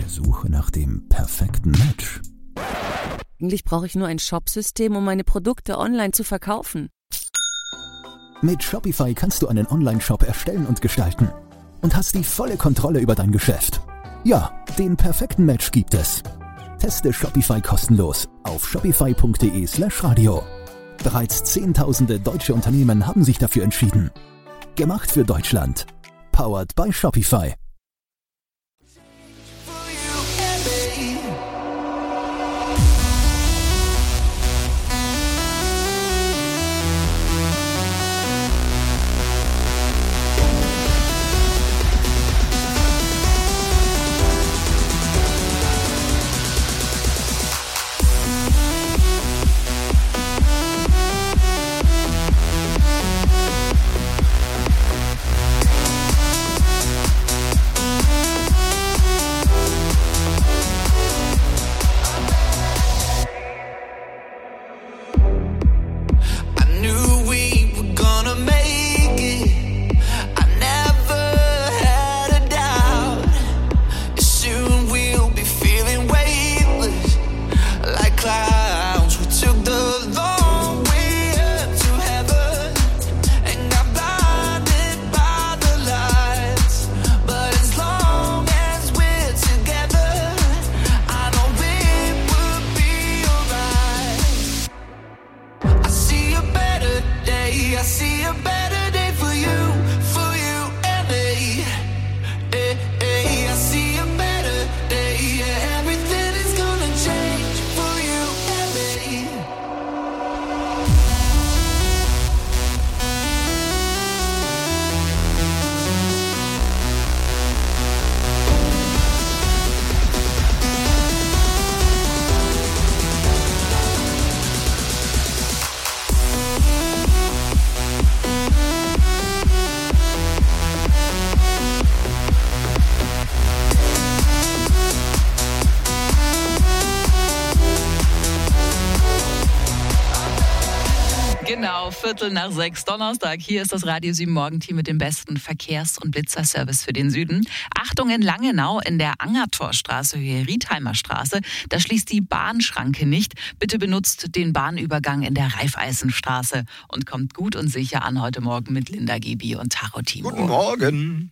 Suche nach dem perfekten Match. Eigentlich brauche ich nur ein Shopsystem, um meine Produkte online zu verkaufen. Mit Shopify kannst du einen Online-Shop erstellen und gestalten und hast die volle Kontrolle über dein Geschäft. Ja, den perfekten Match gibt es. Teste Shopify kostenlos auf shopify.de/radio. Bereits Zehntausende deutsche Unternehmen haben sich dafür entschieden. Gemacht für Deutschland. Powered by Shopify. Genau, 5:45 Donnerstag. Hier ist das Radio 7 Morgenteam mit dem besten Verkehrs- und Blitzerservice für den Süden. Achtung, in Langenau in der Angertorstraße, Höhe Rietheimer Straße, da schließt die Bahnschranke nicht. Bitte benutzt den Bahnübergang in der Raiffeisenstraße und kommt gut und sicher an heute Morgen mit Linda Gibi und Taro Timo. Guten Morgen.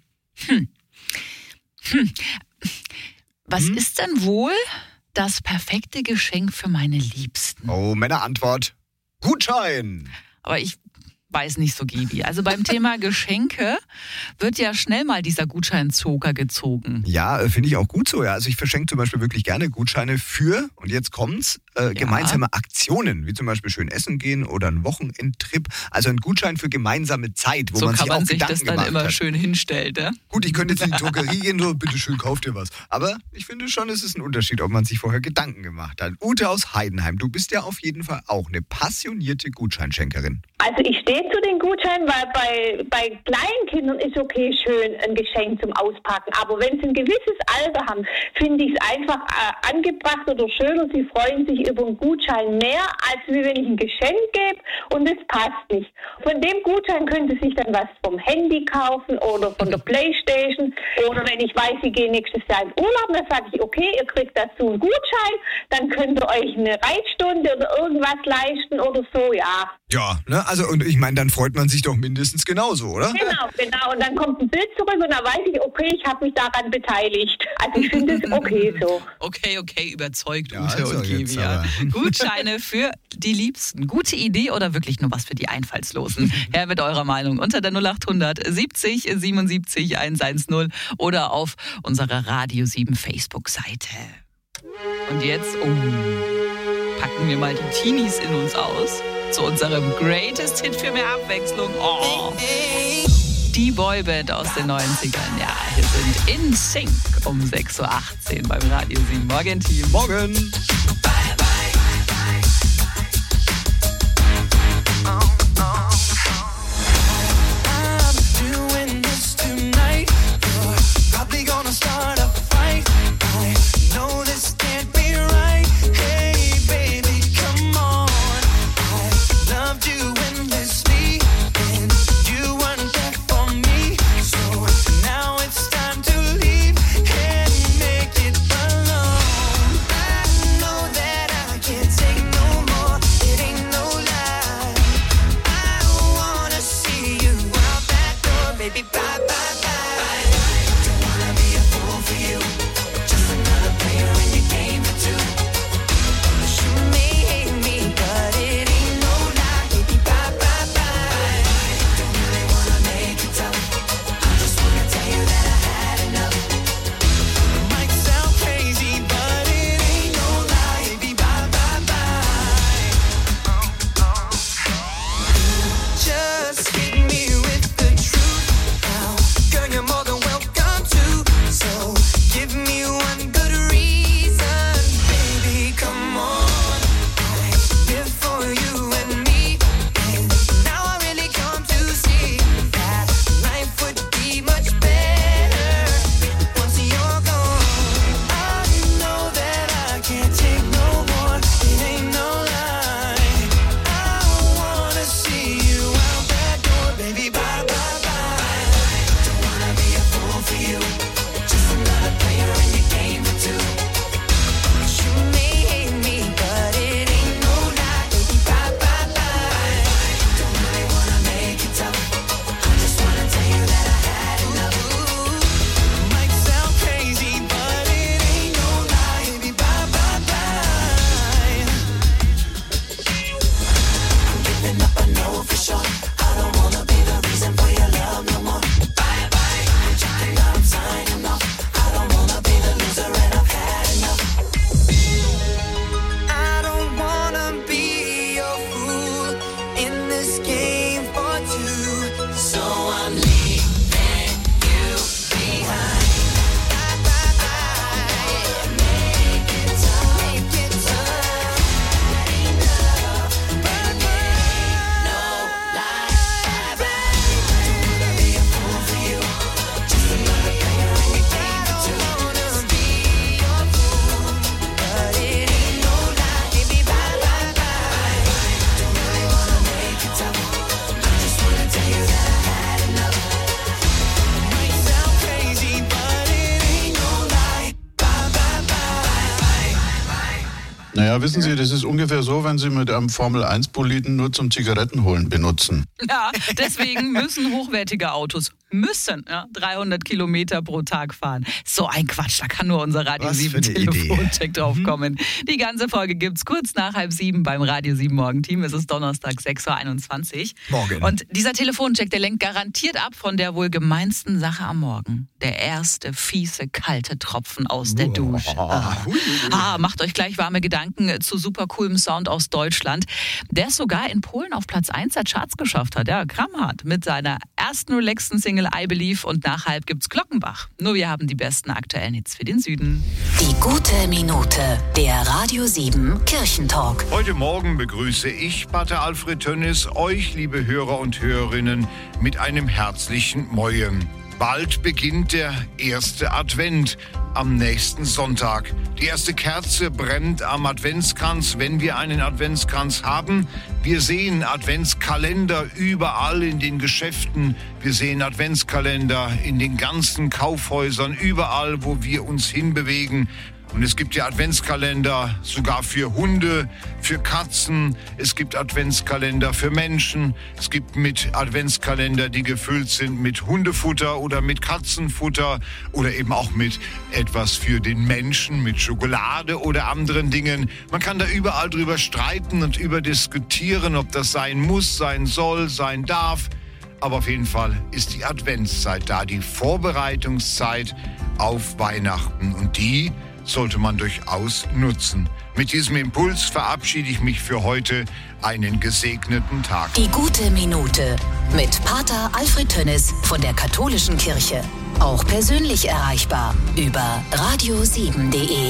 Was ist denn wohl das perfekte Geschenk für meine Liebsten? Oh, Männerantwort. Gutschein. Aber ich weiß nicht so, Gibi. Also beim Thema Geschenke wird ja schnell mal dieser Gutscheinzoker gezogen. Ja, finde ich auch gut so. Ja. Also ich verschenke zum Beispiel wirklich gerne Gutscheine für, und jetzt kommt's, gemeinsame Aktionen, wie zum Beispiel schön essen gehen oder ein Wochenendtrip. Also ein Gutschein für gemeinsame Zeit, wo so man sich auch sich Gedanken das dann gemacht immer hat. schön hinstellt, ja? Gut, ich könnte jetzt in die Drogerie gehen, so, bitte schön, kauft ihr was. Aber ich finde schon, es ist ein Unterschied, ob man sich vorher Gedanken gemacht hat. Ute aus Heidenheim, du bist ja auf jeden Fall auch eine passionierte Gutscheinschenkerin. Also ich stehe zu den Gutscheinen, weil bei kleinen Kindern ist okay schön ein Geschenk zum Auspacken. Aber wenn sie ein gewisses Alter haben, finde ich es einfach angebracht oder schöner. Sie freuen sich über einen Gutschein mehr, als wie wenn ich ein Geschenk gebe und es passt nicht. Von dem Gutschein könnte sich dann was vom Handy kaufen oder von der Playstation. Oder wenn ich weiß, Sie gehen nächstes Jahr in Urlaub, dann sage ich, okay, ihr kriegt dazu einen Gutschein, dann könnt ihr euch eine Reitstunde oder irgendwas leisten oder so, ja. Ja, ne? Also und ich meine, dann freut man sich doch mindestens genauso, oder? Genau. Und dann kommt ein Bild zurück und dann weiß ich, okay, ich habe mich daran beteiligt. Also ich finde es okay so. Okay, überzeugt Ja, Ute also und Gibi. Ja. Gutscheine für die Liebsten. Gute Idee oder wirklich nur was für die Einfallslosen? Her mit eurer Meinung unter der 0800 70 77 110 oder auf unserer Radio 7 Facebook-Seite. Und jetzt packen wir mal die Teenies in uns aus. Zu unserem Greatest Hit für mehr Abwechslung. Oh. Die Boyband aus den 90ern. Ja, wir sind in Sync um 6:18 Uhr beim Radio 7 Morgenteam. Morgen. Now it's time to leave and make it burn. Naja, wissen Sie, das ist ungefähr so, wenn Sie mit einem Formel-1-Boliden nur zum Zigarettenholen benutzen. Ja, deswegen müssen hochwertige Autos 300 Kilometer pro Tag fahren. So ein Quatsch, da kann nur unser Radio 7 Telefoncheck drauf kommen. Die ganze Folge gibt's kurz nach 6:30 beim Radio 7 Morgenteam. Es ist Donnerstag, 6:21 Uhr. Morgen. Und dieser Telefoncheck, der lenkt garantiert ab von der wohl gemeinsten Sache am Morgen. Der erste fiese, kalte Tropfen aus der Dusche. Macht euch gleich warme Gedanken zu super coolem Sound aus Deutschland, der es sogar in Polen auf Platz 1 der Charts geschafft hat. Ja, Kramhart mit seiner ersten relaxten Single I Believe und nach halb gibt's Glockenbach. Nur wir haben die besten aktuellen Hits für den Süden. Die gute Minute, der Radio 7 Kirchentalk. Heute Morgen begrüße ich, Pater Alfred Tönnis, euch, liebe Hörer und Hörerinnen, mit einem herzlichen Moin. Bald beginnt der erste Advent am nächsten Sonntag. Die erste Kerze brennt am Adventskranz, wenn wir einen Adventskranz haben. Wir sehen Adventskalender überall in den Geschäften. Wir sehen Adventskalender in den ganzen Kaufhäusern, überall, wo wir uns hinbewegen. Und es gibt ja Adventskalender sogar für Hunde, für Katzen. Es gibt Adventskalender für Menschen. Es gibt mit Adventskalender, die gefüllt sind mit Hundefutter oder mit Katzenfutter oder eben auch mit etwas für den Menschen, mit Schokolade oder anderen Dingen. Man kann da überall drüber streiten und über diskutieren, ob das sein muss, sein soll, sein darf. Aber auf jeden Fall ist die Adventszeit da, die Vorbereitungszeit auf Weihnachten. Und die sollte man durchaus nutzen. Mit diesem Impuls verabschiede ich mich für heute. Einen gesegneten Tag. Die gute Minute mit Pater Alfred Tönnis von der Katholischen Kirche. Auch persönlich erreichbar über radio7.de.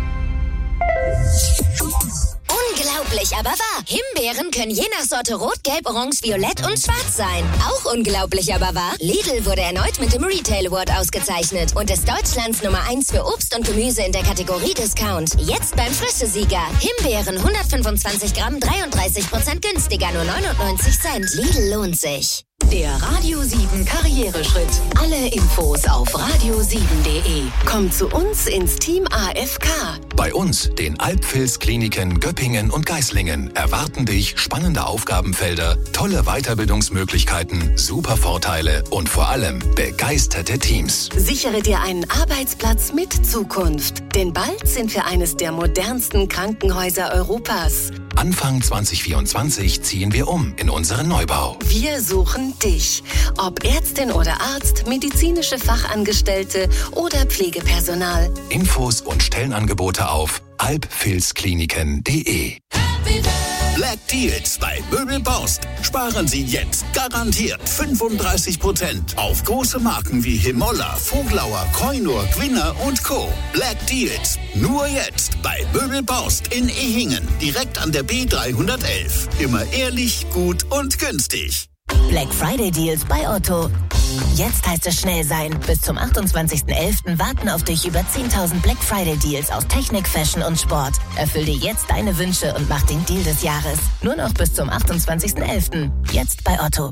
Unglaublich, aber wahr. Himbeeren können je nach Sorte rot, gelb, orange, violett und schwarz sein. Auch unglaublich, aber wahr. Lidl wurde erneut mit dem Retail Award ausgezeichnet und ist Deutschlands Nummer 1 für Obst und Gemüse in der Kategorie Discount. Jetzt beim Frischesieger. Himbeeren 125 Gramm, 33% günstiger, nur 99 Cent. Lidl lohnt sich. Der Radio 7 Karriereschritt. Alle Infos auf radio7.de. Komm zu uns ins Team AFK. Bei uns, den Alpfilz-Kliniken Göppingen und Geislingen, erwarten dich spannende Aufgabenfelder, tolle Weiterbildungsmöglichkeiten, super Vorteile und vor allem begeisterte Teams. Sichere dir einen Arbeitsplatz mit Zukunft. Denn bald sind wir eines der modernsten Krankenhäuser Europas. Anfang 2024 ziehen wir um in unseren Neubau. Wir suchen dich. Ob Ärztin oder Arzt, medizinische Fachangestellte oder Pflegepersonal. Infos und Stellenangebote auf alpfilzkliniken.de. Black Deals bei Möbelbaust. Sparen Sie jetzt garantiert 35% auf große Marken wie Himolla, Voglauer, Koinur, Gwinner und Co. Black Deals nur jetzt bei Möbelbaust in Ehingen, direkt an der B311. Immer ehrlich, gut und günstig. Black Friday Deals bei Otto. Jetzt heißt es schnell sein. Bis zum 28.11. warten auf dich über 10.000 Black Friday Deals aus Technik, Fashion und Sport. Erfüll dir jetzt deine Wünsche und mach den Deal des Jahres. Nur noch bis zum 28.11. Jetzt bei Otto.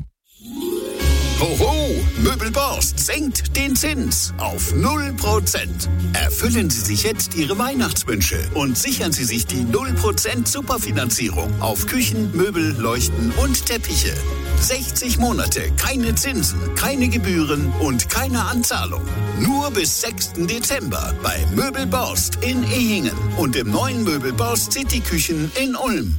Hoho! Möbelbaust senkt den Zins auf 0%. Erfüllen Sie sich jetzt Ihre Weihnachtswünsche und sichern Sie sich die 0% Superfinanzierung auf Küchen, Möbel, Leuchten und Teppiche. 60 Monate, keine Zinsen, keine Gebühren und keine Anzahlung. Nur bis 6. Dezember bei Möbelbaust in Ehingen und im neuen Möbelbaust City Küchen in Ulm.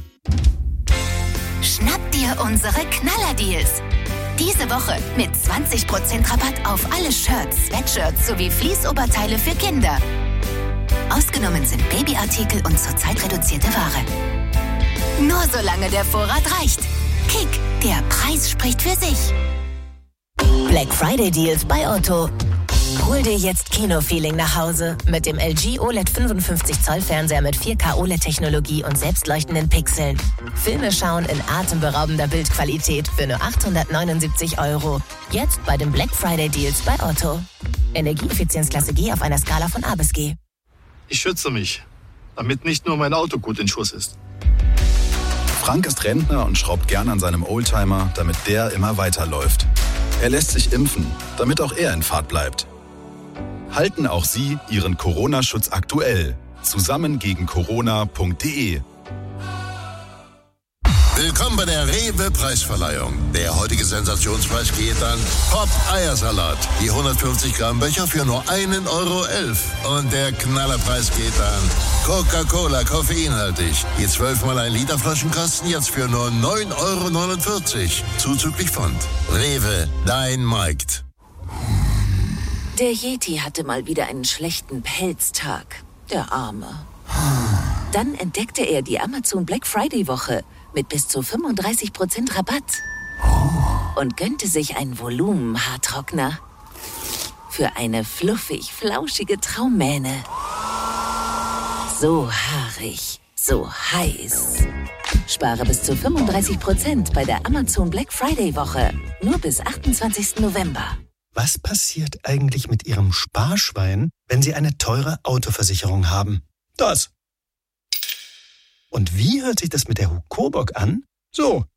Schnapp dir unsere Knallerdeals. Diese Woche mit 20% Rabatt auf alle Shirts, Sweatshirts sowie Fließoberteile für Kinder. Ausgenommen sind Babyartikel und zurzeit reduzierte Ware. Nur solange der Vorrat reicht. Kick, der Preis spricht für sich. Black Friday Deals bei Otto. Hol dir jetzt Kino-Feeling nach Hause mit dem LG OLED 55 Zoll Fernseher mit 4K OLED-Technologie und selbstleuchtenden Pixeln. Filme schauen in atemberaubender Bildqualität für nur 879 €. Jetzt bei den Black Friday Deals bei Otto. Energieeffizienzklasse G auf einer Skala von A bis G. Ich schütze mich, damit nicht nur mein Auto gut in Schuss ist. Frank ist Rentner und schraubt gern an seinem Oldtimer, damit der immer weiterläuft. Er lässt sich impfen, damit auch er in Fahrt bleibt. Halten auch Sie Ihren Corona-Schutz aktuell. Zusammengegen-corona.de. Willkommen bei der Rewe-Preisverleihung. Der heutige Sensationspreis geht an Pop-Eiersalat. Die 150 Gramm Becher für nur 1,11 €. Und der Knallerpreis geht an Coca-Cola, koffeinhaltig. Die 12x1 Liter Flaschenkasten jetzt für nur 9,49 €. Zuzüglich Pfand. Rewe, dein Markt. Der Yeti hatte mal wieder einen schlechten Pelztag. Der Arme. Dann entdeckte er die Amazon Black Friday Woche mit bis zu 35% Rabatt und gönnte sich einen Volumen-Haartrockner für eine fluffig-flauschige Traummähne. So haarig, so heiß. Spare bis zu 35% bei der Amazon Black Friday Woche. Nur bis 28. November. Was passiert eigentlich mit Ihrem Sparschwein, wenn Sie eine teure Autoversicherung haben? Das. Und wie hört sich das mit der Hukobock an? So.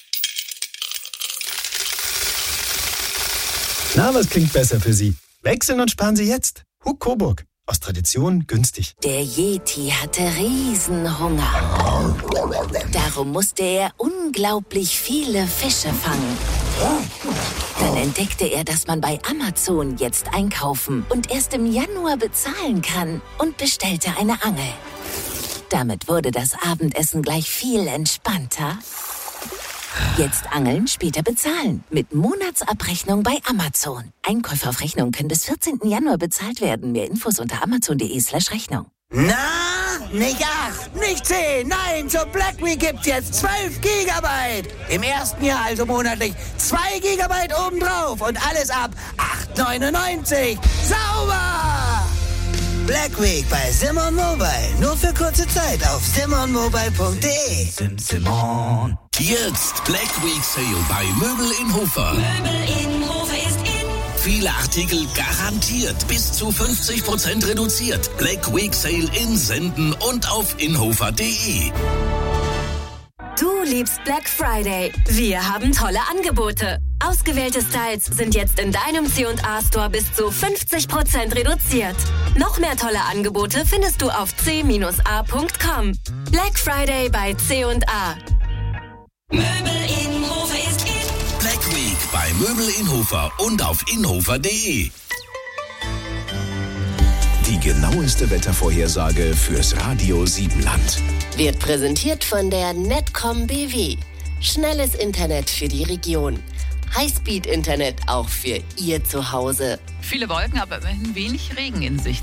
Na, was klingt besser für Sie? Wechseln und sparen Sie jetzt. Hukobock. Aus Tradition günstig. Der Yeti hatte Riesenhunger. Darum musste er unglaublich viele Fische fangen. Dann entdeckte er, dass man bei Amazon jetzt einkaufen und erst im Januar bezahlen kann und bestellte eine Angel. Damit wurde das Abendessen gleich viel entspannter. Jetzt angeln, später bezahlen. Mit Monatsabrechnung bei Amazon. Einkäufe auf Rechnung können bis 14. Januar bezahlt werden. Mehr Infos unter amazon.de/Rechnung. Na, nicht 8, nicht 10, nein, zur Black Week gibt's jetzt 12 Gigabyte. Im ersten Jahr also monatlich 2 Gigabyte obendrauf und alles ab 8,99. Sauber! Black Week bei Simon Mobile. Nur für kurze Zeit auf simonmobile.de. Simon. Jetzt Black Week Sale bei Möbel in Hofer. Möbel in Hofer ist in. Viele Artikel garantiert bis zu 50% reduziert. Black Week Sale in Senden und auf inhofer.de. Du liebst Black Friday. Wir haben tolle Angebote. Ausgewählte Styles sind jetzt in deinem C&A Store bis zu 50% reduziert. Noch mehr tolle Angebote findest du auf c-a.com. Black Friday bei C&A. Möbel in Hofer ist in. Black Week bei Möbel in Hofer und auf inhofer.de. Die genaueste Wettervorhersage fürs Radio Siebenland. Wird präsentiert von der Netcom BW. Schnelles Internet für die Region. Highspeed-Internet auch für Ihr Zuhause. Viele Wolken, aber immerhin wenig Regen in Sicht.